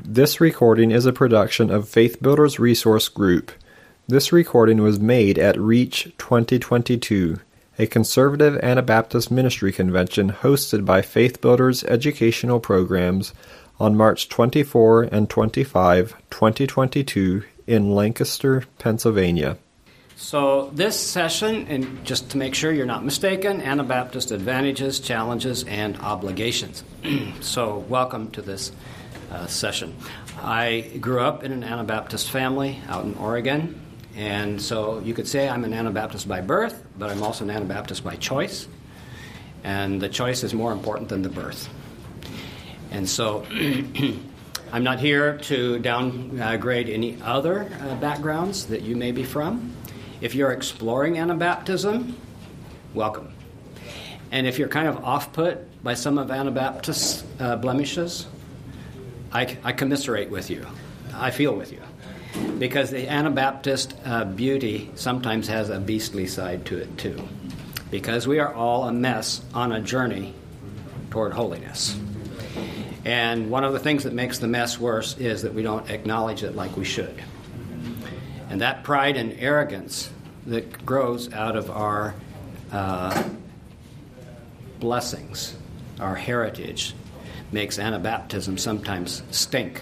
This recording is a production of Faith Builders Resource Group. This recording was made at Reach 2022, a conservative Anabaptist ministry convention hosted by Faith Builders Educational Programs on March 24 and 25, 2022 in Lancaster, Pennsylvania. So this session, and just to make sure you're not mistaken, Anabaptist advantages, challenges, and obligations. So welcome to this session. I grew up in an Anabaptist family out in Oregon, and so you could say I'm an Anabaptist by birth, but I'm also an Anabaptist by choice, and the choice is more important than the birth. And so I'm not here to downgrade any other backgrounds that you may be from. If you're exploring Anabaptism, welcome. And if you're kind of off-put by some of Anabaptist's blemishes, I commiserate with you. I feel with you. Because the Anabaptist beauty sometimes has a beastly side to it too. Because we are all a mess on a journey toward holiness. And one of the things that makes the mess worse is that we don't acknowledge it like we should. And that pride and arrogance that grows out of our blessings, our heritage, makes Anabaptism sometimes stink.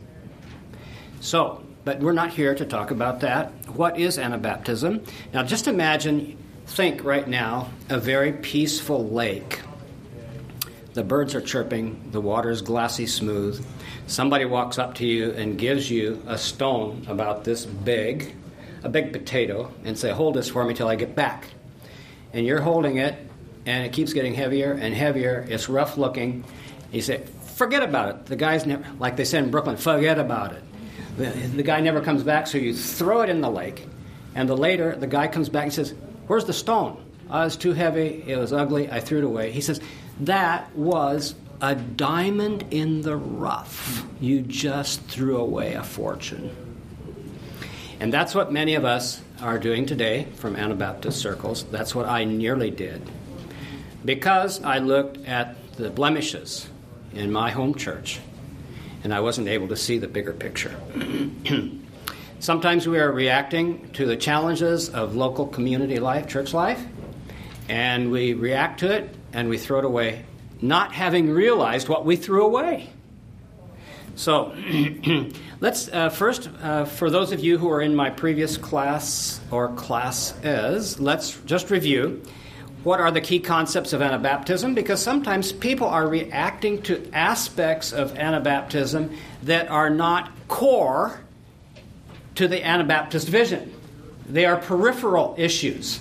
So, but we're not here to talk about that. What is Anabaptism? Now just think right now, a very peaceful lake. The birds are chirping, the water is glassy smooth. Somebody walks up to you and gives you a stone about this big, a big potato, and say, hold this for me till I get back. And you're holding it, and it keeps getting heavier and heavier. It's rough looking. You say, forget about it. The guy's never, like they said in Brooklyn, forget about it. The guy never comes back, so you throw it in the lake. And later, the guy comes back and says, where's the stone? Oh, it was too heavy. It was ugly. I threw it away. He says, that was a diamond in the rough. You just threw away a fortune. And that's what many of us are doing today from Anabaptist circles. That's what I nearly did. Because I looked at the blemishes in my home church, and I wasn't able to see the bigger picture. Sometimes we are reacting to the challenges of local community life, church life, and we react to it and we throw it away, not having realized what we threw away. So let's first, for those of you who are in my previous class or classes, let's just review what are the key concepts of Anabaptism, because sometimes people are reacting to aspects of Anabaptism that are not core to the Anabaptist vision. They are peripheral issues.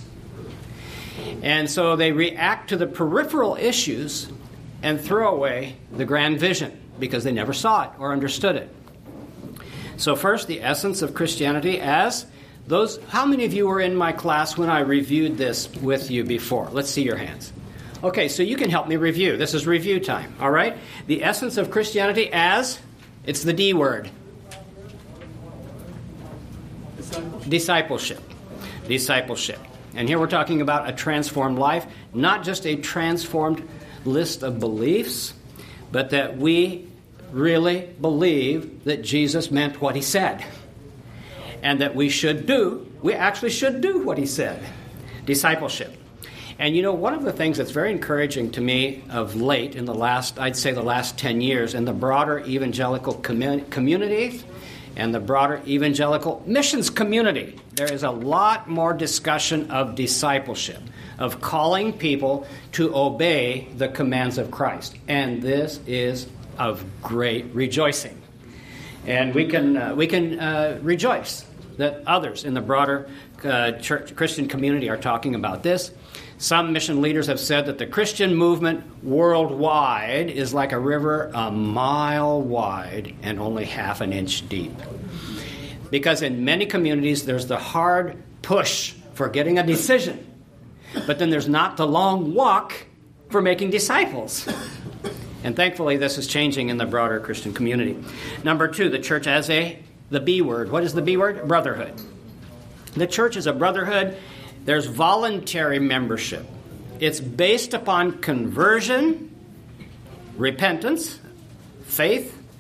And so they react to the peripheral issues and throw away the grand vision because they never saw it or understood it. So first, the essence of Christianity as those. How many of you were in my class when I reviewed this with you before? Let's see your hands. Okay, so you can help me review. This is review time, all right? The essence of Christianity as, it's the D word. Discipleship. And here we're talking about a transformed life, not just a transformed list of beliefs, but that we really believe that Jesus meant what he said. And that we actually should do what he said. Discipleship. And you know, one of the things that's very encouraging to me of late in the last 10 years in the broader evangelical community and the broader evangelical missions community, there is a lot more discussion of discipleship, of calling people to obey the commands of Christ. And this is of great rejoicing. And we can rejoice that others in the broader church Christian community are talking about this. Some mission leaders have said that the Christian movement worldwide is like a river a mile wide and only half an inch deep. Because in many communities, there's the hard push for getting a decision, but then there's not the long walk for making disciples. And thankfully, this is changing in the broader Christian community. Number two, the church as the B word. What is the B word? Brotherhood. The church is a brotherhood. There's voluntary membership. It's based upon conversion, repentance, faith,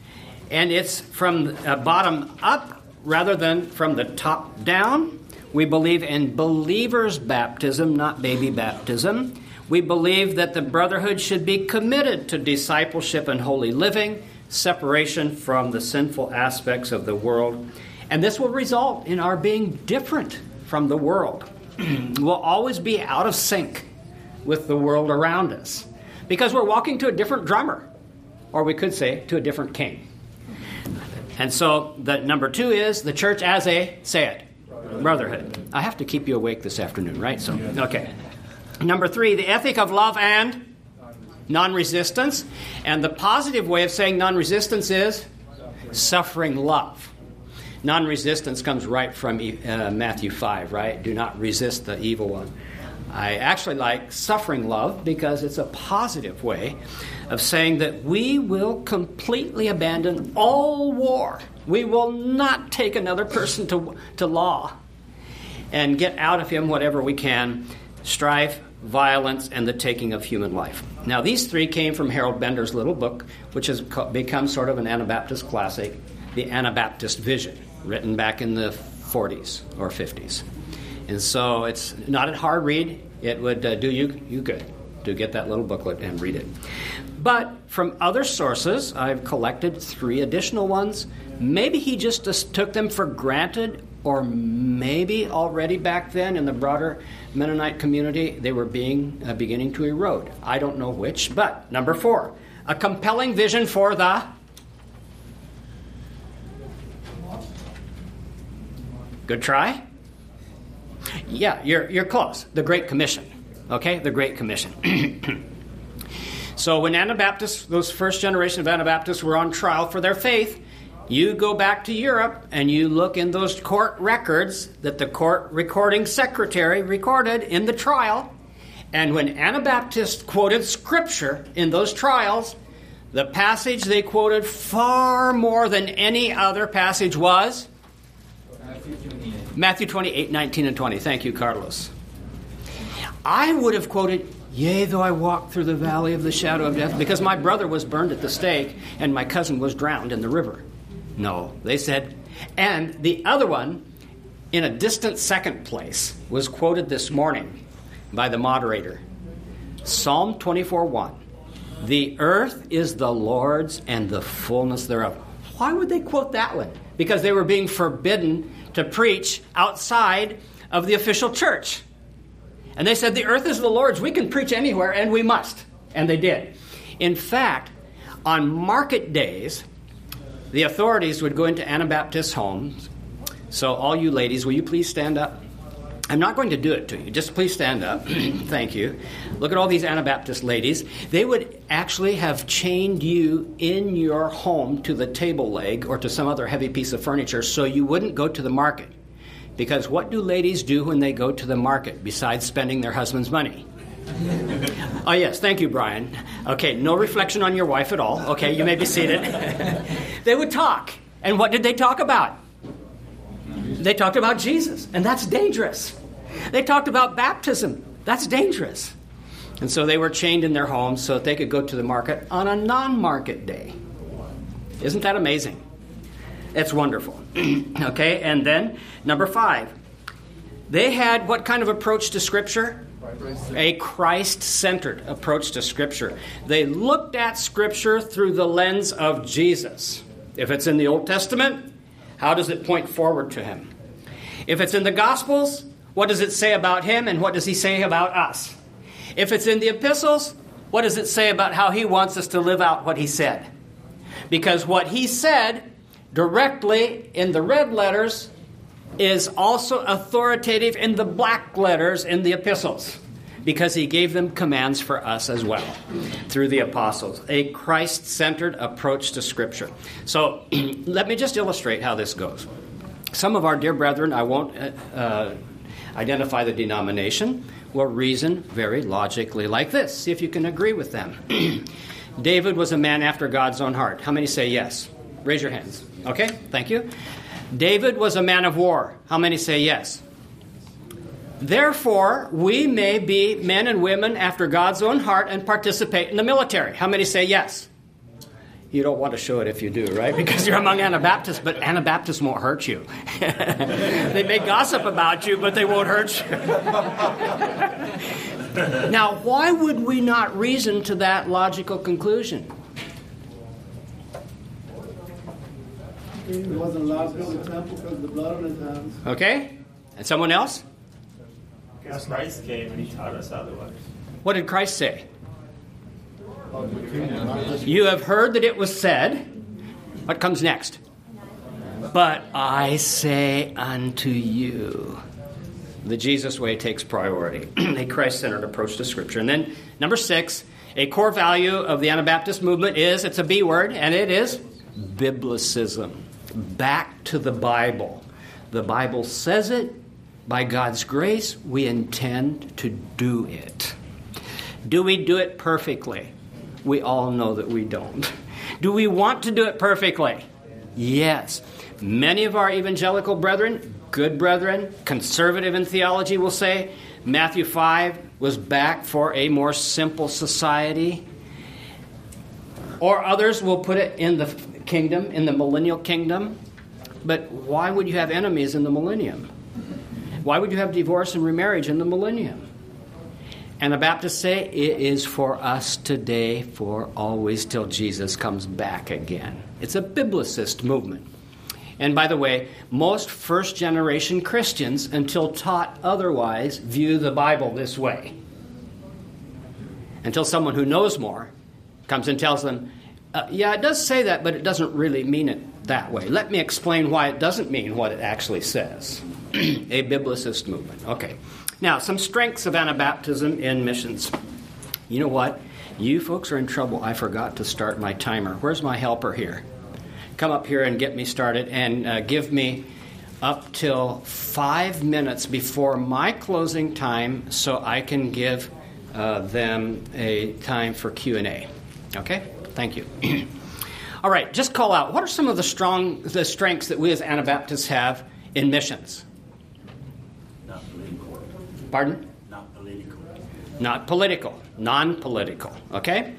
and it's from bottom up rather than from the top down. We believe in believers' baptism, not baby baptism. We believe that the brotherhood should be committed to discipleship and holy living, separation from the sinful aspects of the world. And this will result in our being different from the world. We'll always be out of sync with the world around us because we're walking to a different drummer, or we could say to a different king. And so the number 2 is the church as a, say it, brotherhood. I have to keep you awake this afternoon, right? So, okay. Number 3, the ethic of love and non-resistance. And the positive way of saying non-resistance is suffering love. Non-resistance comes right from Matthew 5, right? Do not resist the evil one. I actually like suffering love because it's a positive way of saying that we will completely abandon all war. We will not take another person to law and get out of him whatever we can, strife, violence, and the taking of human life. Now, these 3 came from Harold Bender's little book, which has become sort of an Anabaptist classic, The Anabaptist Vision, written back in the 40s or 50s. And so it's not a hard read. It would do you good to get that little booklet and read it. But from other sources, I've collected 3 additional ones. Maybe he just took them for granted, or maybe already back then in the broader Mennonite community, they were beginning to erode. I don't know which. But number 4, a compelling vision for the... Good try? Yeah, you're close. The Great Commission. Okay? The Great Commission. So when Anabaptists, those first generation of Anabaptists were on trial for their faith, you go back to Europe and you look in those court records that the court recording secretary recorded in the trial. And when Anabaptists quoted Scripture in those trials, the passage they quoted far more than any other passage was Matthew 28, 19, and 20. Thank you, Carlos. I would have quoted, yea, though I walk through the valley of the shadow of death, because my brother was burned at the stake and my cousin was drowned in the river. No, they said, and the other one, in a distant second place, was quoted this morning by the moderator. Psalm 24:1. The earth is the Lord's and the fullness thereof. Why would they quote that one? Because they were being forbidden to preach outside of the official church. And they said, the earth is the Lord's. We can preach anywhere, and we must. And they did. In fact, on market days, the authorities would go into Anabaptist homes. So all you ladies, will you please stand up? I'm not going to do it to you. Just please stand up. Thank you. Look at all these Anabaptist ladies. They would actually have chained you in your home to the table leg or to some other heavy piece of furniture so you wouldn't go to the market. Because what do ladies do when they go to the market besides spending their husband's money? Oh, yes. Thank you, Brian. Okay, no reflection on your wife at all. Okay, you may be seated. They would talk. And what did they talk about? They talked about Jesus, and that's dangerous. They talked about baptism. That's dangerous. And so they were chained in their homes so that they could go to the market on a non-market day. Isn't that amazing? It's wonderful. Okay, and then number 5. They had what kind of approach to Scripture? A Christ-centered approach to Scripture. They looked at Scripture through the lens of Jesus. If it's in the Old Testament, how does it point forward to Him? If it's in the Gospels, what does it say about Him and what does He say about us? If it's in the epistles, what does it say about how He wants us to live out what He said? Because what He said directly in the red letters is also authoritative in the black letters in the epistles, because He gave them commands for us as well through the apostles. A Christ-centered approach to Scripture. So let me just illustrate how this goes. Some of our dear brethren, I won't identify the denomination, will reason very logically like this. See if you can agree with them. David was a man after God's own heart. How many say yes? Raise your hands. Okay, thank you. David was a man of war. How many say yes? Therefore, we may be men and women after God's own heart and participate in the military. How many say yes? You don't want to show it if you do, right? Because you're among Anabaptists, but Anabaptists won't hurt you. They may gossip about you, but they won't hurt you. Now, why would we not reason to that logical conclusion? He wasn't allowed to build a temple because of the blood on his hands. Okay? And someone else? Because Christ came and he taught us otherwise. What did Christ say? You have heard that it was said. What comes next? But I say unto you. The Jesus way takes priority. A Christ-centered approach to Scripture. And then, number 6, a core value of the Anabaptist movement is, it's a B word, and it is Biblicism. Back to the Bible. The Bible says it. By God's grace, we intend to do it. Do we do it perfectly? We all know that we don't. Do we want to do it perfectly? Yes. Many of our evangelical brethren, good brethren, conservative in theology will say Matthew 5 was back for a more simple society. Or others will put it in the kingdom, in the millennial kingdom. But why would you have enemies in the millennium? Why would you have divorce and remarriage in the millennium? And the Baptists say it is for us today, for always, till Jesus comes back again. It's a Biblicist movement. And by the way, most first-generation Christians, until taught otherwise, view the Bible this way. Until someone who knows more comes and tells them, yeah, it does say that, but it doesn't really mean it that way. Let me explain why it doesn't mean what it actually says. A Biblicist movement. Okay. Now, some strengths of Anabaptism in missions. You know what? You folks are in trouble. I forgot to start my timer. Where's my helper here? Come up here and get me started and give me up till 5 minutes before my closing time so I can give them a time for Q&A. Okay? Thank you. All right, just call out. What are some of the strengths that we as Anabaptists have in missions? Not political. Pardon? Not political. Not political. Non-political. Okay?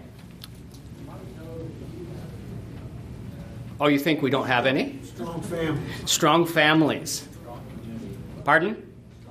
Oh, you think we don't have any? Strong family. Strong families. Pardon?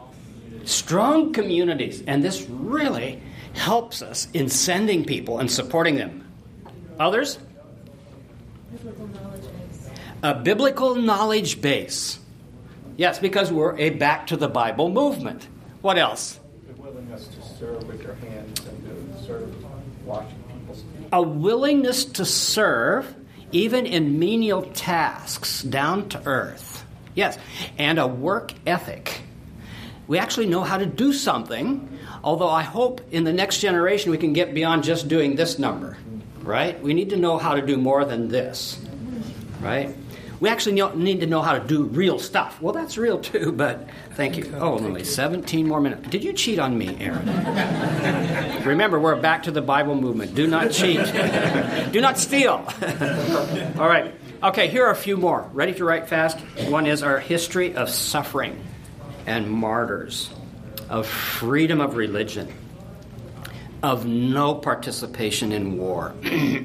Strong communities. And this really helps us in sending people and supporting them. Others? Biblical knowledge base. A biblical knowledge base. Yes, because we're a back to the Bible movement. What else? The willingness to serve with your hands and to serve watching people's feet. A willingness to serve, even in menial tasks, down to earth. Yes, and a work ethic. We actually know how to do something, although I hope in the next generation we can get beyond just doing this number, right? We need to know how to do more than this, right? We actually need to know how to do real stuff. Well, that's real too, but thank you. Oh, only 17 more minutes. Did you cheat on me, Aaron? Remember, we're back to the Bible movement. Do not cheat. Do not steal. All right. Okay, here are a few more. Ready to write fast? One is our history of suffering and martyrs, of freedom of religion, of no participation in war,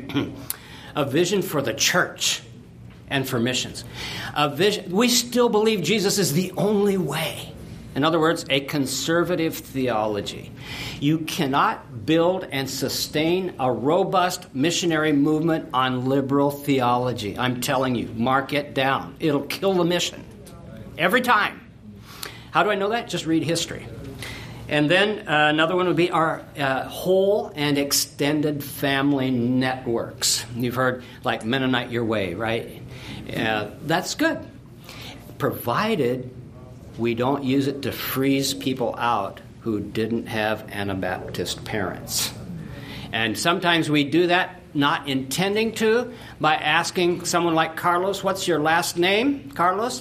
a vision for the church and for missions. A vision. We still believe Jesus is the only way. In other words, a conservative theology. You cannot build and sustain a robust missionary movement on liberal theology. I'm telling you, mark it down. It'll kill the mission. Every time. How do I know that? Just read history. And then another one would be our whole and extended family networks. You've heard, like, Mennonite Your Way, right? That's good, provided we don't use it to freeze people out who didn't have Anabaptist parents. And sometimes we do that not intending to by asking someone like Carlos, what's your last name, Carlos?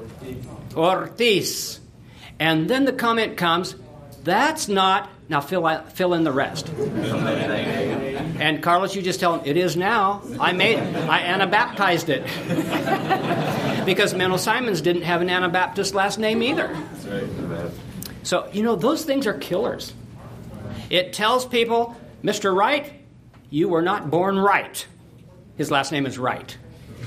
Ortiz. And then the comment comes, that's not, now fill in the rest. And Carlos, you just tell him, it is now. I Anabaptized it. Because Menno Simons didn't have an Anabaptist last name either. So, those things are killers. It tells people, Mr. Right, you were not born right. his last name is Wright.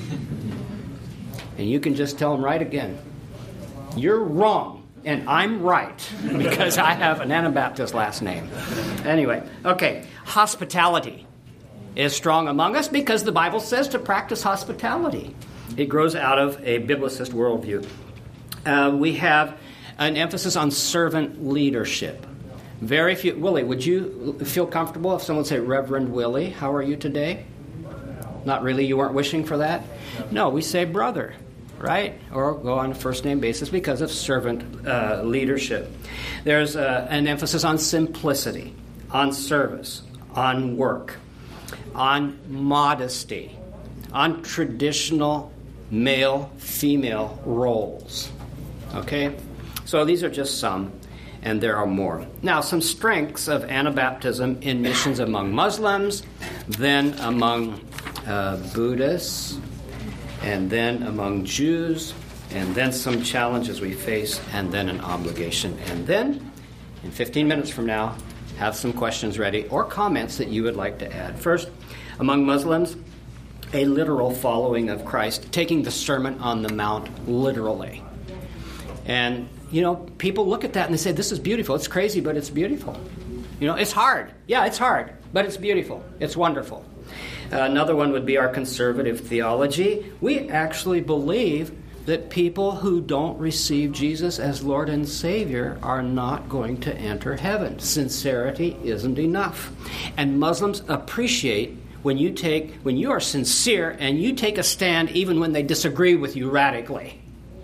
And you can just tell him right again. You're wrong, and I'm right, because I have an Anabaptist last name. Anyway, okay, hospitality is strong among us because the Bible says to practice hospitality. It grows out of a biblicist worldview. We have an emphasis on servant leadership. Very few. Willie, would you feel comfortable if someone say, Reverend Willie, how are you today? Not really? You weren't wishing for that? No, we say brother, right? Or go on a first-name basis because of servant leadership. There's an emphasis on simplicity, on service, on work, on modesty, on traditional male-female roles. Okay? So these are just some, and there are more. Now, some strengths of Anabaptism in missions among Muslims, then among Buddhists, and then among Jews, and then some challenges we face, and then an obligation. And then, in 15 minutes from now, have some questions ready or comments that you would like to add. First, among Muslims, a literal following of Christ, taking the Sermon on the Mount literally. And, you know, people look at that and they say, this is beautiful. It's crazy, but it's beautiful. You know, it's hard. Yeah, it's hard, but it's beautiful. It's wonderful. Another one would be our conservative theology. We actually believe that people who don't receive Jesus as Lord and Savior are not going to enter heaven. Sincerity isn't enough. And Muslims appreciate when you are sincere and you take a stand even when they disagree with you radically.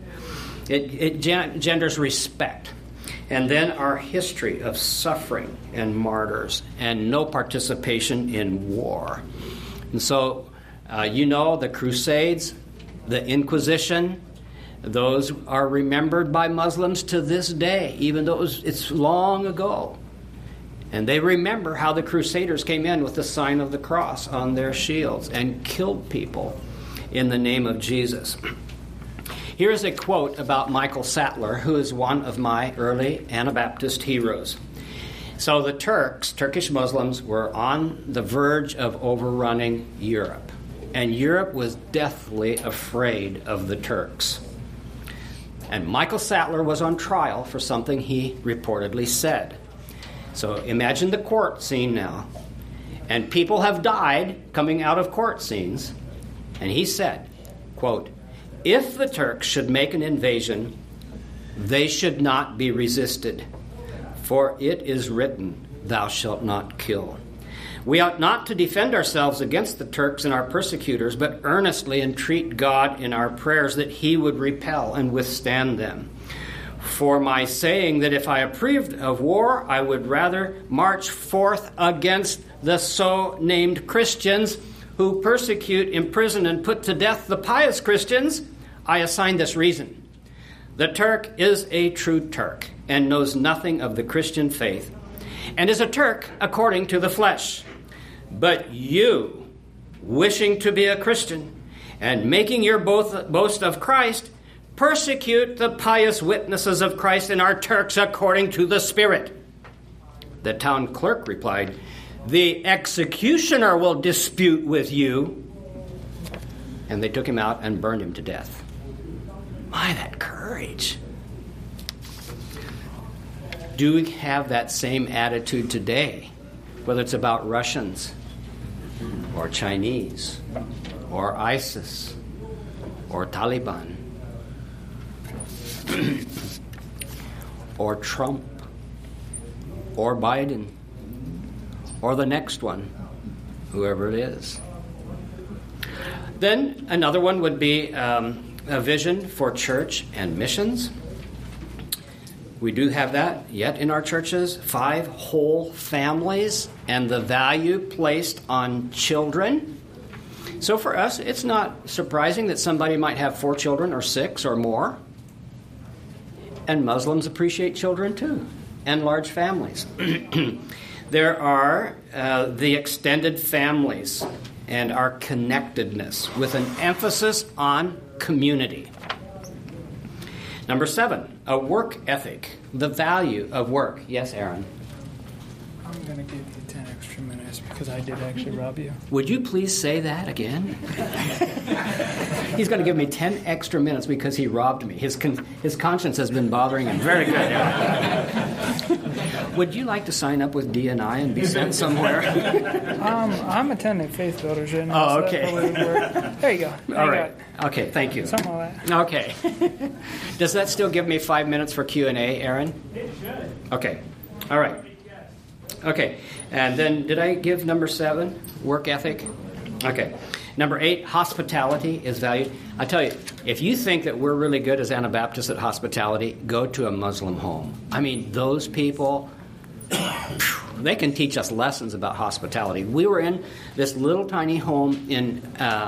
It genders respect. And then our history of suffering and martyrs and no participation in war. And so, the Crusades, the Inquisition, those are remembered by Muslims to this day, even though it's long ago. And they remember how the Crusaders came in with the sign of the cross on their shields and killed people in the name of Jesus. Here's a quote about Michael Sattler, who is one of my early Anabaptist heroes. So the Turkish Muslims, were on the verge of overrunning Europe. And Europe was deathly afraid of the Turks. And Michael Sattler was on trial for something he reportedly said. So imagine the court scene now. And people have died coming out of court scenes. And he said, quote, "If the Turks should make an invasion, they should not be resisted. For it is written, thou shalt not kill. We ought not to defend ourselves against the Turks and our persecutors, but earnestly entreat God in our prayers that he would repel and withstand them. For my saying that if I approved of war, I would rather march forth against the so-named Christians who persecute, imprison, and put to death the pious Christians, I assign this reason. The Turk is a true Turk and knows nothing of the Christian faith, and is a Turk according to the flesh. But you, wishing to be a Christian and making your boast of Christ, persecute the pious witnesses of Christ and are Turks according to the Spirit." The town clerk replied, "The executioner will dispute with you." And they took him out and burned him to death. My, that courage. Do we have that same attitude today, whether it's about Russians or Chinese or ISIS or Taliban or Trump or Biden or the next one, whoever it is? Then another one would be a vision for church and missions. We do have that yet in our churches. 5 whole families and the value placed on children. So for us, it's not surprising that somebody might have 4 children or 6 or more. And Muslims appreciate children too, and large families. There are the extended families and our connectedness with an emphasis on community. Number 7, a work ethic, the value of work. Yes, Aaron? I'm going to give you 10 extra minutes because I did actually rob you. Would you please say that again? He's going to give me 10 extra minutes because he robbed me. His conscience has been bothering him. Very good. Would you like to sign up with D&I and be sent somewhere? I'm attending Faith Builders right now. Oh, okay. So that probably would work. There you go. All right. Okay, thank you. Something like that. Okay. Does that still give me 5 minutes for Q&A, Aaron? It should. Okay. All right. Okay. And then did I give number 7, work ethic? Okay. Number 8, hospitality is valued. I tell you, if you think that we're really good as Anabaptists at hospitality, go to a Muslim home. I mean, those people, they can teach us lessons about hospitality. We were in this little tiny home in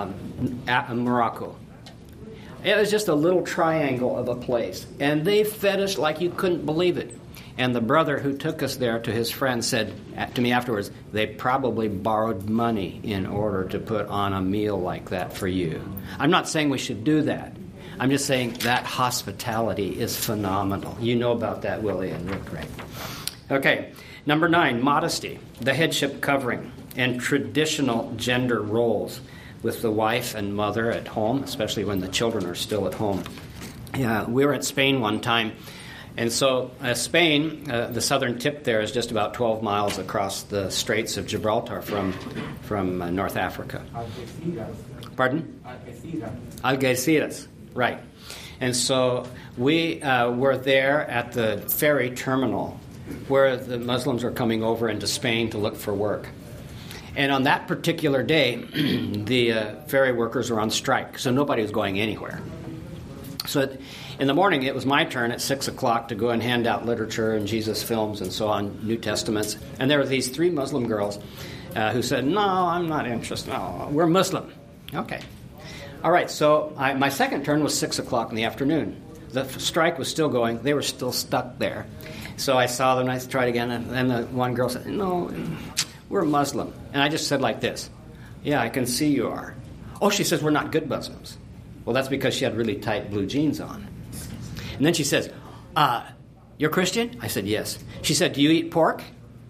Morocco. It was just a little triangle of a place, and they fed us like you couldn't believe it. And the brother who took us there to his friend said to me afterwards, they probably borrowed money in order to put on a meal like that for you. I'm not saying we should do that. I'm just saying that hospitality is phenomenal. You know about that, Willie and Rick, right? Okay, number 9, modesty, the headship covering, and traditional gender roles with the wife and mother at home, especially when the children are still at home. Yeah, we were at Spain one time. And so Spain, the southern tip there is just about 12 miles across the Straits of Gibraltar from North Africa. Algeciras. Pardon? Algeciras. Algeciras, right. And so we were there at the ferry terminal where the Muslims are coming over into Spain to look for work. And on that particular day, the ferry workers were on strike, so nobody was going anywhere. So in the morning, it was my turn at 6 o'clock to go and hand out literature and Jesus films and so on, New Testaments. And there were these 3 Muslim girls who said, no, I'm not interested. No, we're Muslim. Okay. All right, so my second turn was 6 o'clock in the afternoon. The strike was still going. They were still stuck there. So I saw them, and I tried again, and then the one girl said, no, we're Muslim. And I just said like this, yeah, I can see you are. Oh, she says, we're not good Muslims. Well, that's because she had really tight blue jeans on. And then she says, you're Christian? I said, yes. She said, do you eat pork?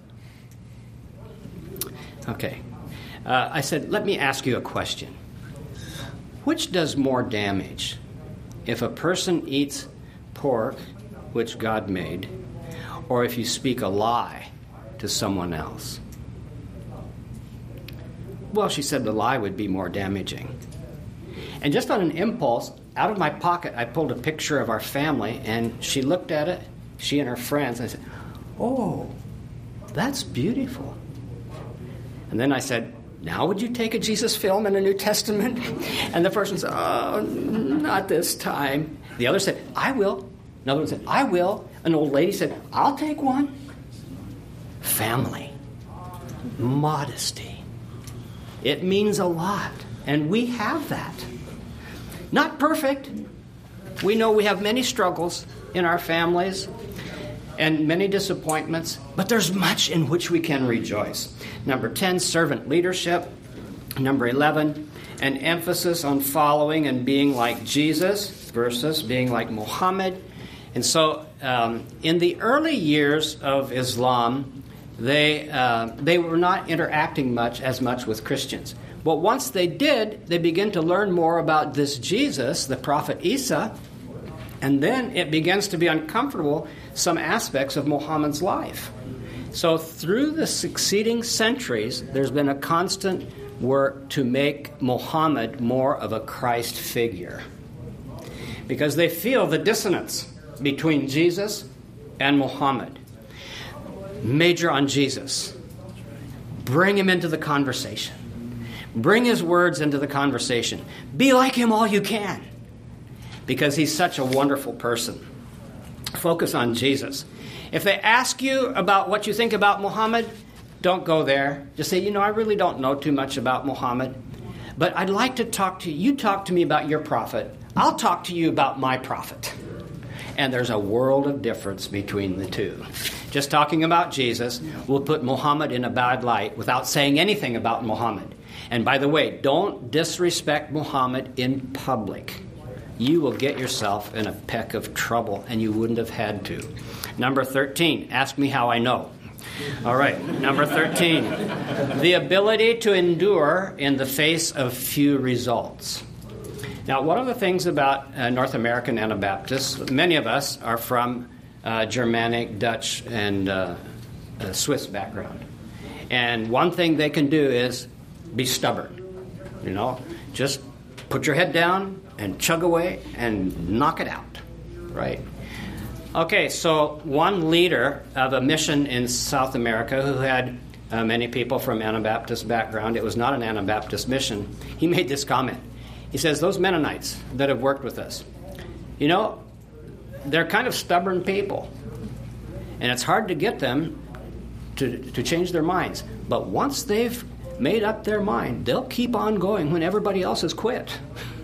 Okay. I said, let me ask you a question. Which does more damage? If a person eats pork, which God made, or if you speak a lie to someone else? Well, she said the lie would be more damaging. And just on an impulse, out of my pocket, I pulled a picture of our family, and she looked at it, she and her friends, and I said, oh, that's beautiful. And then I said, now would you take a Jesus film and a New Testament? And the person said, oh, not this time. The other said, I will. Another one said, I will. An old lady said, I'll take one. Family. Modesty. It means a lot. And we have that. Not perfect. We know we have many struggles in our families and many disappointments, but there's much in which we can rejoice. Number 10, servant leadership. Number 11, an emphasis on following and being like Jesus versus being like Muhammad. And so in the early years of Islam, they were not interacting as much with Christians. But once they did, they began to learn more about this Jesus, the prophet Isa, and then it begins to be uncomfortable, some aspects of Muhammad's life. So through the succeeding centuries, there's been a constant work to make Muhammad more of a Christ figure, because they feel the dissonance between Jesus and Muhammad. Major on Jesus. Bring him into the conversation. Bring his words into the conversation. Be like him all you can, because he's such a wonderful person. Focus on Jesus. If they ask you about what you think about Muhammad, don't go there. Just say, I really don't know too much about Muhammad, but I'd like to talk to you. You talk to me about your prophet. I'll talk to you about my prophet. And there's a world of difference between the two. Just talking about Jesus will put Muhammad in a bad light without saying anything about Muhammad. And by the way, don't disrespect Muhammad in public. You will get yourself in a peck of trouble, and you wouldn't have had to. Number 13, ask me how I know. All right, number 13. The ability to endure in the face of few results. Now, one of the things about North American Anabaptists, many of us are from Germanic, Dutch, and Swiss background. And one thing they can do is be stubborn. You know, just put your head down and chug away and knock it out, right? Okay, so one leader of a mission in South America who had many people from Anabaptist background, it was not an Anabaptist mission, he made this comment. He says, those Mennonites that have worked with us, you know, they're kind of stubborn people. And it's hard to get them to change their minds. But once they've made up their mind, they'll keep on going when everybody else has quit.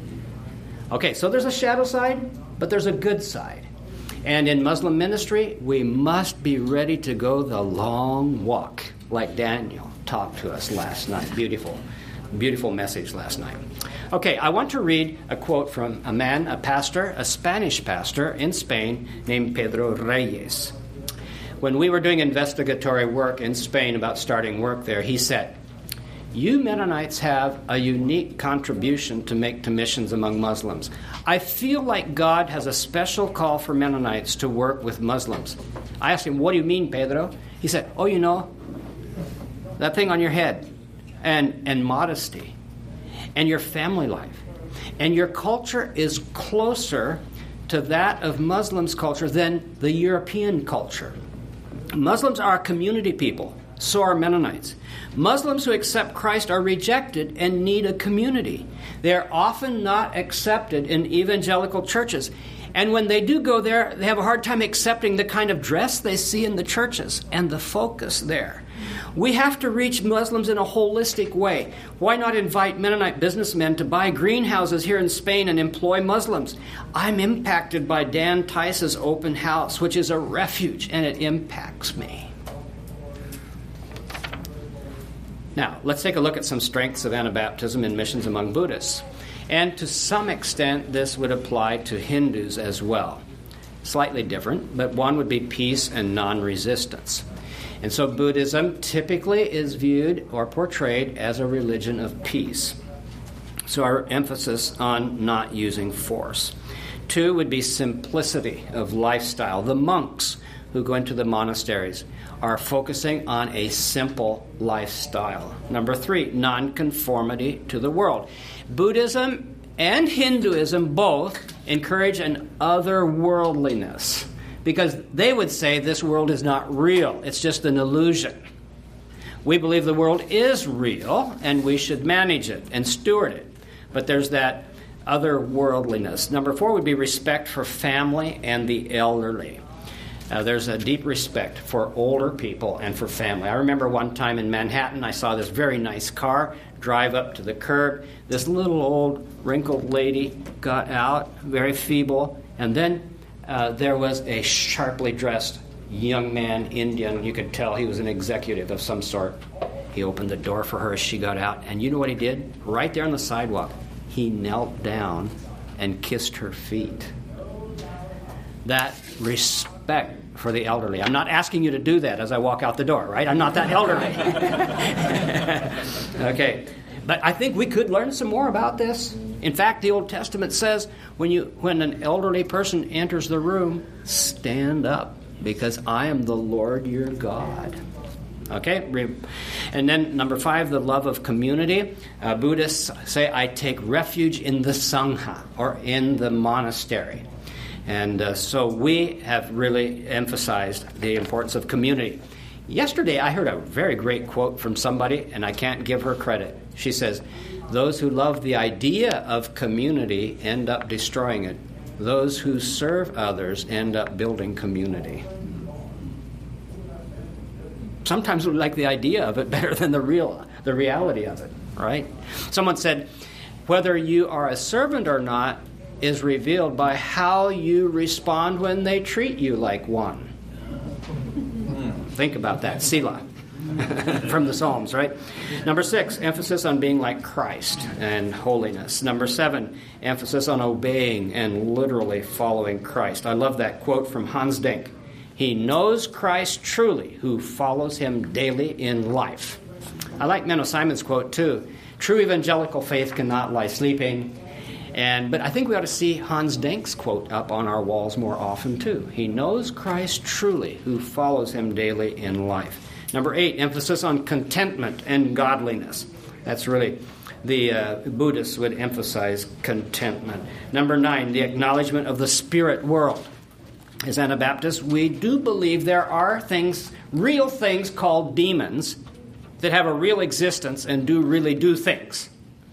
Okay, so there's a shadow side, but there's a good side. And in Muslim ministry, we must be ready to go the long walk, like Daniel talked to us last night. Beautiful, beautiful message last night. Okay, I want to read a quote from a man, a pastor, a Spanish pastor in Spain named Pedro Reyes. When we were doing investigatory work in Spain about starting work there, he said, "You Mennonites have a unique contribution to make to missions among Muslims. I feel like God has a special call for Mennonites to work with Muslims." I asked him, "What do you mean, Pedro?" He said, "Oh, you know, that thing on your head, and modesty, and your family life, and your culture is closer to that of Muslims' culture than the European culture. Muslims are a community people. So are Mennonites. Muslims who accept Christ are rejected and need a community. They are often not accepted in evangelical churches. And when they do go there, they have a hard time accepting the kind of dress they see in the churches and the focus there. We have to reach Muslims in a holistic way. Why not invite Mennonite businessmen to buy greenhouses here in Spain and employ Muslims? I'm impacted by Dan Tice's open house, which is a refuge, and it impacts me. Now, let's take a look at some strengths of Anabaptism in missions among Buddhists. And to some extent, this would apply to Hindus as well. Slightly different, but one would be peace and non-resistance. And so Buddhism typically is viewed or portrayed as a religion of peace. So our emphasis on not using force. 2 would be simplicity of lifestyle. The monks who go into the monasteries are focusing on a simple lifestyle. Number 3, nonconformity to the world. Buddhism and Hinduism both encourage an otherworldliness because they would say this world is not real. It's just an illusion. We believe the world is real and we should manage it and steward it. But there's that otherworldliness. Number 4 would be respect for family and the elderly. There's a deep respect for older people and for family. I remember one time in Manhattan, I saw this very nice car drive up to the curb. This little old wrinkled lady got out, very feeble, and then there was a sharply dressed young man, Indian. You could tell he was an executive of some sort. He opened the door for her as she got out, and you know what he did? Right there on the sidewalk, he knelt down and kissed her feet. That respect for the elderly. I'm not asking you to do that as I walk out the door, right? I'm not that elderly. Okay. But I think we could learn some more about this. In fact, the Old Testament says when an elderly person enters the room, stand up, because I am the Lord your God. Okay? And then number 5, the love of community. Buddhists say, I take refuge in the Sangha, or in the monastery. And so we have really emphasized the importance of community. Yesterday, I heard a very great quote from somebody, and I can't give her credit. She says, those who love the idea of community end up destroying it. Those who serve others end up building community. Sometimes we like the idea of it better than the reality of it, right? Someone said, whether you are a servant or not is revealed by how you respond when they treat you like one. Think about that. Selah. From the Psalms, right? Number 6, emphasis on being like Christ and holiness. Number 7, emphasis on obeying and literally following Christ. I love that quote from Hans Denk. He knows Christ truly, who follows him daily in life. I like Menno Simon's quote, too. True evangelical faith cannot lie sleeping. But I think we ought to see Hans Denk's quote up on our walls more often, too. He knows Christ truly, who follows him daily in life. Number 8, emphasis on contentment and godliness. That's really, the Buddhists would emphasize contentment. Number 9, the acknowledgement of the spirit world. As Anabaptists, we do believe there are things, real things called demons, that have a real existence and really do things.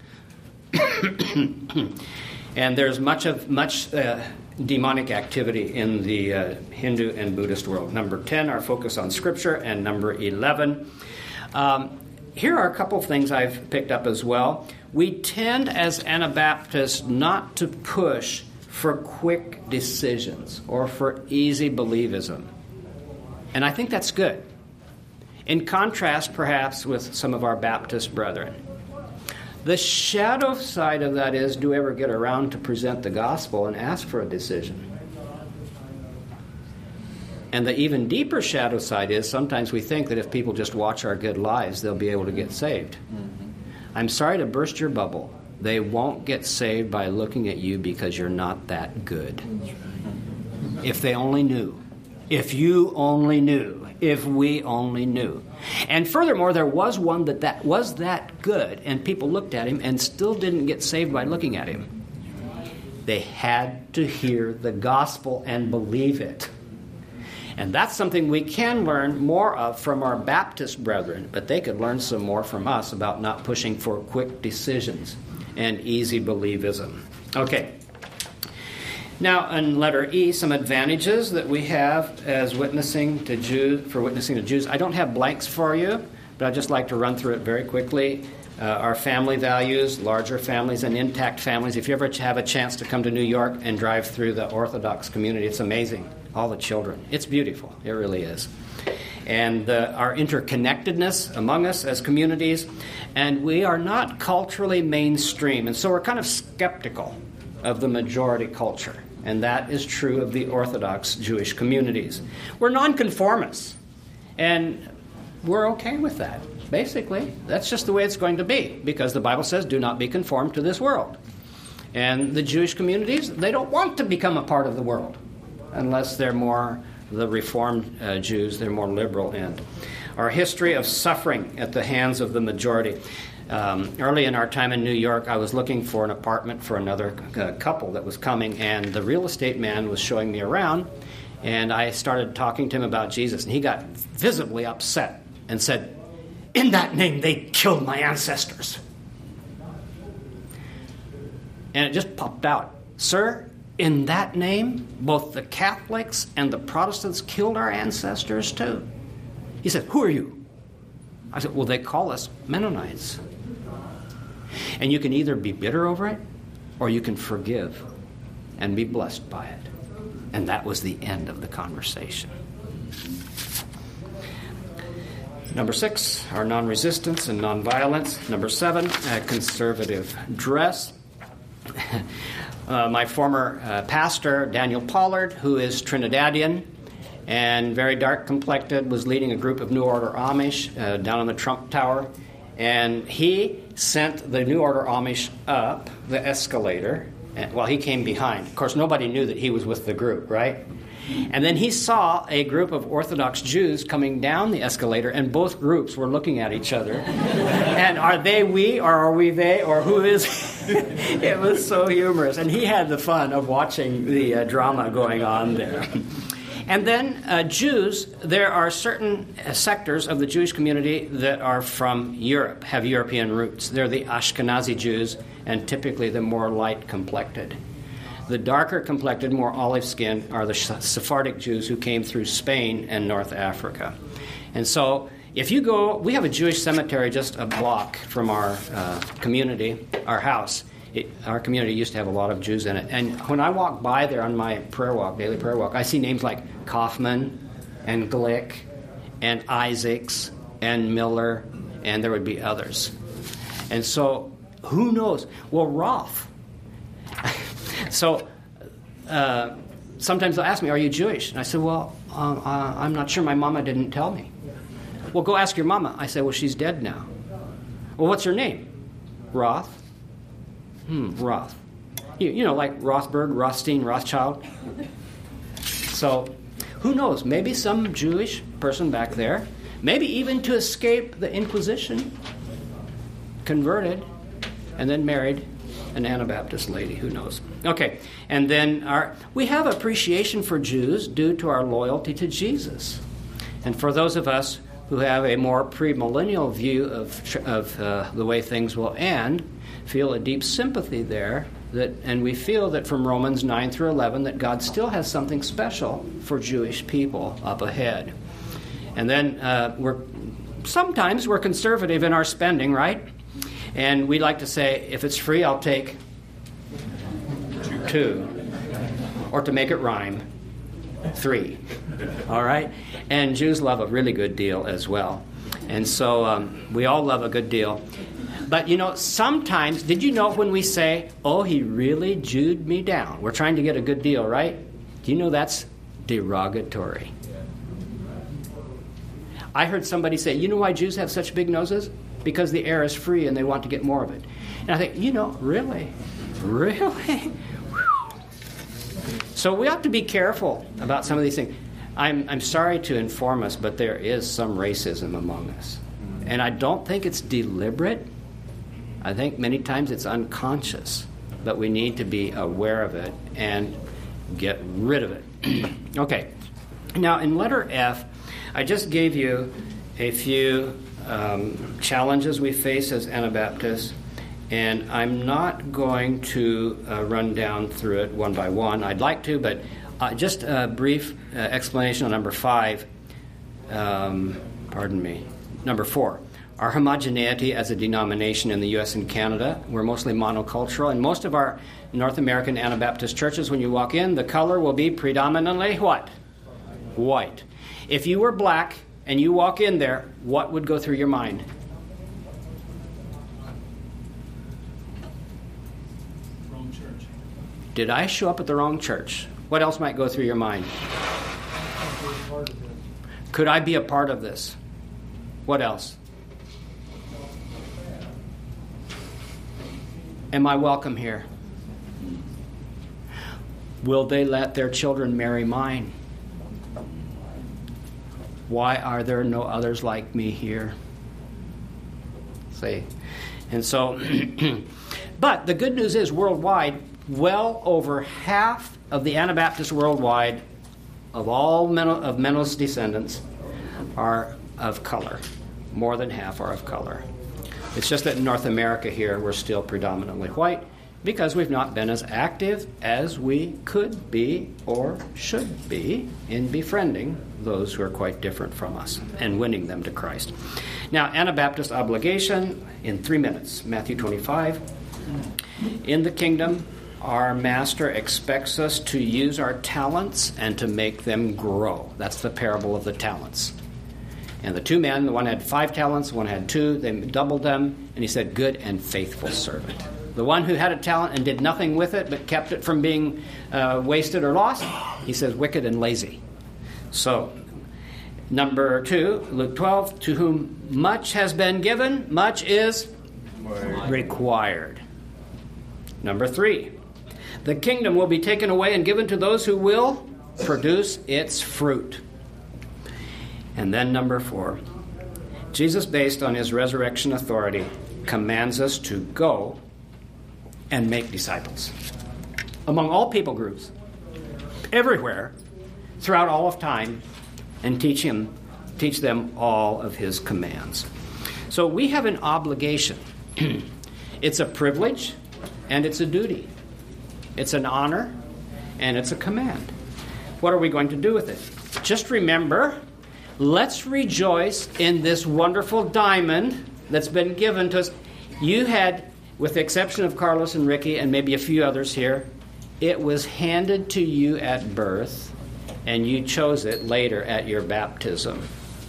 And there's much demonic activity in the Hindu and Buddhist world. Number 10, our focus on Scripture. And number 11, here are a couple of things I've picked up as well. We tend as Anabaptists not to push for quick decisions or for easy believism. And I think that's good. In contrast, perhaps, with some of our Baptist brethren. The shadow side of that is, do we ever get around to present the gospel and ask for a decision? And the even deeper shadow side is, sometimes we think that if people just watch our good lives, they'll be able to get saved. I'm sorry to burst your bubble. They won't get saved by looking at you because you're not that good. If they only knew. If you only knew. If we only knew. And furthermore, there was one that was that good, and people looked at him and still didn't get saved by looking at him. They had to hear the gospel and believe it. And that's something we can learn more of from our Baptist brethren, but they could learn some more from us about not pushing for quick decisions and easy believism. Okay. Now, in letter E, some advantages that we have as witnessing to Jews. I don't have blanks for you, but I'd just like to run through it very quickly. Our family values, larger families and intact families. If you ever have a chance to come to New York and drive through the Orthodox community, it's amazing. All the children. It's beautiful. It really is. And our interconnectedness among us as communities. And we are not culturally mainstream. And so we're kind of skeptical of the majority culture. And that is true of the Orthodox Jewish communities. We're nonconformists. And we're okay with that. Basically, that's just the way it's going to be. Because the Bible says, do not be conformed to this world. And the Jewish communities, they don't want to become a part of the world. Unless they're more the Reformed Jews, they're more liberal end. Our history of suffering at the hands of the majority. Early in our time in New York, I was looking for an apartment for another couple that was coming, and the real estate man was showing me around, and I started talking to him about Jesus, and he got visibly upset and said, "In that name, they killed my ancestors." And it just popped out. Sir, in that name, both the Catholics and the Protestants killed our ancestors too. He said, "Who are you?" I said, "Well, they call us Mennonites." And you can either be bitter over it, or you can forgive and be blessed by it. And that was the end of the conversation. Number 6, our non-resistance and non-violence. Number 7, conservative dress. My former pastor, Daniel Pollard, who is Trinidadian and very dark-complected, was leading a group of New Order Amish down on the Trump Tower. And he sent the New Order Amish up the escalator. Well, he came behind. Of course, nobody knew that he was with the group, right? And then he saw a group of Orthodox Jews coming down the escalator, and both groups were looking at each other. And are they we, or are we they, or who is... It was so humorous. And he had the fun of watching the drama going on there. And then Jews, there are certain sectors of the Jewish community that are from Europe, have European roots. They're the Ashkenazi Jews, and typically the more light-complected. The darker-complected, more olive-skinned, are the Sephardic Jews who came through Spain and North Africa. And so if you go, we have a Jewish cemetery just a block from our community, our house. Our community used to have a lot of Jews in it. And when I walk by there on my prayer walk, daily prayer walk, I see names like Kaufman and Glick and Isaacs and Miller, and there would be others. And so, who knows? Well, Roth. So, sometimes they'll ask me, are you Jewish? And I said, well, I'm not sure. My mama didn't tell me. Well, go ask your mama. I said, well, she's dead now. Well, what's her name? Roth. Roth. You know, like Rothberg, Rothstein, Rothschild. So, who knows? Maybe some Jewish person back there, maybe even to escape the Inquisition, converted and then married an Anabaptist lady. Who knows? Okay, and then we have appreciation for Jews due to our loyalty to Jesus. And for those of us who have a more premillennial view of the way things will end, feel a deep sympathy there, and we feel that from Romans 9 through 11 that God still has something special for Jewish people up ahead. And then sometimes we're conservative in our spending, right? And we like to say, if it's free, I'll take 2. Or to make it rhyme, 3. All right? And Jews love a really good deal as well. And so we all love a good deal. But, you know, sometimes, did you know when we say, oh, he really Jewed me down? We're trying to get a good deal, right? Do you know that's derogatory? I heard somebody say, you know why Jews have such big noses? Because the air is free and they want to get more of it. And I think, you know, really? Really? So we have to be careful about some of these things. I'm sorry to inform us, but there is some racism among us. And I don't think it's deliberate. I think many times it's unconscious. But we need to be aware of it and get rid of it. Okay. Now, in letter F, I just gave you a few challenges we face as Anabaptists, and I'm not going to run down through it one by one. I'd like to, but just a brief explanation on number 5. Number 4. Our homogeneity as a denomination in the U.S. and Canada. We're mostly monocultural, and most of our North American Anabaptist churches, when you walk in, the color will be predominantly what? White. If you were black and you walk in there, what would go through your mind? Wrong church. Did I show up at the wrong church? What else might go through your mind? Could I be a part of this? What else? Am I welcome here? Will they let their children marry mine? Why are there no others like me here? See? And so, but the good news is worldwide, well over half of the Anabaptists worldwide, of all of Menos descendants, are of color. More than half are of color. It's just that in North America here, we're still predominantly white because we've not been as active as we could be or should be in befriending those who are quite different from us and winning them to Christ. Now, Anabaptist obligation in 3 minutes. Matthew 25. In the kingdom, our master expects us to use our talents and to make them grow. That's the parable of the talents. And the 2 men, the one had 5 talents, one had 2. They doubled them, and he said, good and faithful servant. The one who had a talent and did nothing with it but kept it from being wasted or lost, he says, wicked and lazy. So, number 2, Luke 12, to whom much has been given, much is required. Number 3, the kingdom will be taken away and given to those who will produce its fruit. And then number 4, Jesus, based on his resurrection authority, commands us to go and make disciples among all people groups, everywhere, throughout all of time, and teach them all of his commands. So we have an obligation. It's a privilege and it's a duty. It's an honor and it's a command. What are we going to do with it? Just remember, let's rejoice in this wonderful diamond that's been given to us. You had, with the exception of Carlos and Ricky and maybe a few others here, it was handed to you at birth, and you chose it later at your baptism.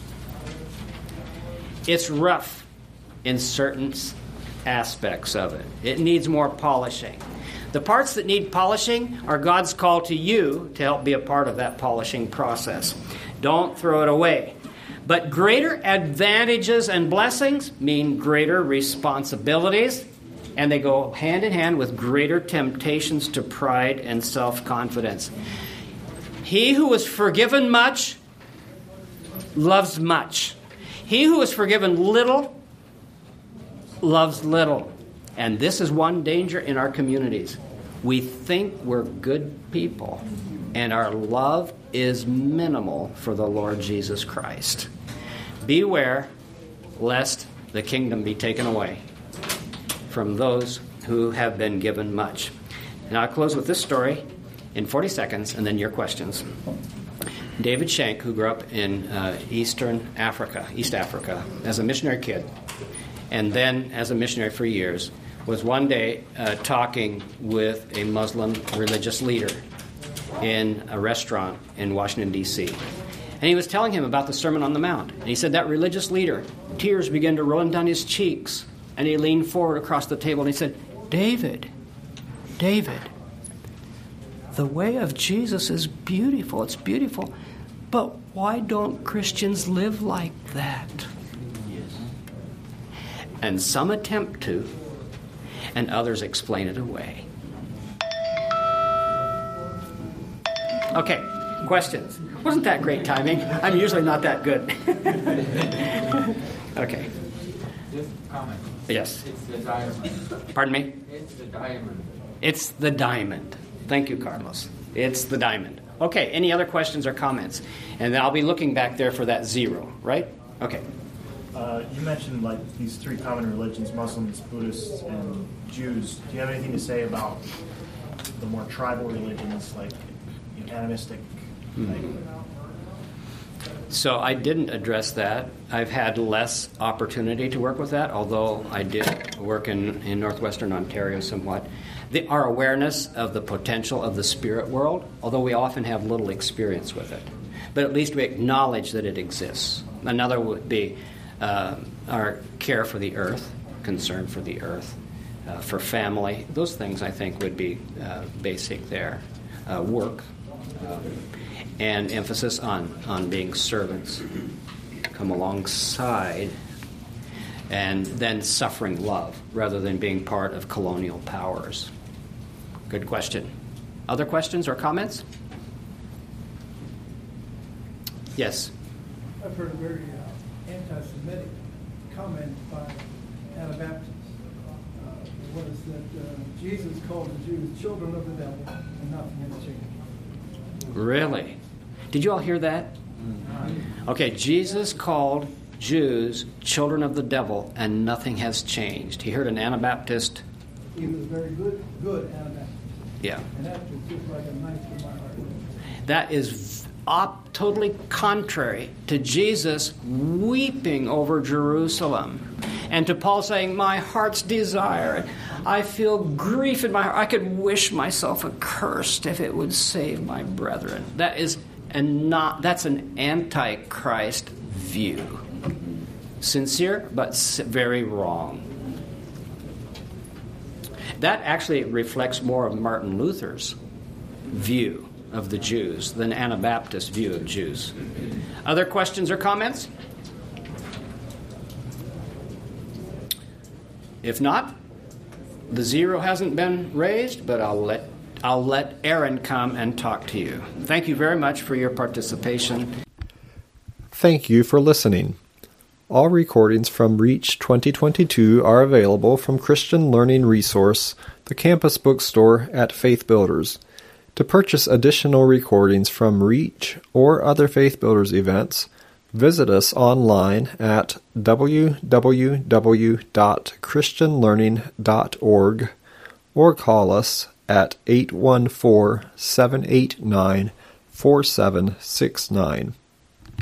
It's rough in certain aspects of it. It needs more polishing. The parts that need polishing are God's call to you to help be a part of that polishing process. Don't throw it away. But greater advantages and blessings mean greater responsibilities, and they go hand in hand with greater temptations to pride and self-confidence. He who was forgiven much loves much. He who is forgiven little loves little. And this is one danger in our communities. We think we're good people, and our love is minimal for the Lord Jesus Christ. Beware lest the kingdom be taken away from those who have been given much. And I'll close with this story in 40 seconds, and then your questions. David Shank, who grew up in East Africa, as a missionary kid, and then as a missionary for years, was one day talking with a Muslim religious leader in a restaurant in Washington, D.C. And he was telling him about the Sermon on the Mount. And he said that religious leader, tears began to roll down his cheeks. And he leaned forward across the table and he said, David, the way of Jesus is beautiful. It's beautiful. But why don't Christians live like that? And some attempt to, and others explain it away. Okay, questions? Wasn't that great timing? I'm usually not that good. Okay. Just a comment. Yes. It's the diamond. Pardon me? It's the diamond. It's the diamond. Thank you, Carlos. It's the diamond. Okay, any other questions or comments? And I'll be looking back there for that 0, right? Okay. You mentioned like these 3 common religions, Muslims, Buddhists, and Jews. Do you have anything to say about the more tribal religions, like animistic? So I didn't address that. I've had less opportunity to work with that, although I did work in northwestern Ontario somewhat. Our awareness of the potential of the spirit world, although we often have little experience with it. But at least we acknowledge that it exists. Another would be our care for the earth, concern for the earth, for family. Those things, I think, would be basic there. Work. And emphasis on being servants, come alongside, and then suffering love rather than being part of colonial powers. Good question. Other questions or comments? Yes. I've heard a very anti-Semitic comment by Anabaptists. Was that Jesus called the Jews children of the devil, and nothing has changed. Really? Did you all hear that? Okay, Jesus called Jews children of the devil, and nothing has changed. He heard an Anabaptist. He was very good Anabaptist. Yeah. And that was just like a knife to my heart. That is totally contrary to Jesus weeping over Jerusalem, and to Paul saying, "My heart's desire, I feel grief in my heart. I could wish myself accursed if it would save my brethren." That's an antichrist view. Sincere, but very wrong. That actually reflects more of Martin Luther's view of the Jews than Anabaptist view of Jews. Other questions or comments? If not, the 0 hasn't been raised, but I'll let Aaron come and talk to you. Thank you very much for your participation. Thank you for listening. All recordings from Reach 2022 are available from Christian Learning Resource, the campus bookstore at Faith Builders. To purchase additional recordings from Reach or other Faith Builders events, visit us online at www.christianlearning.org or call us at 814-789-4769.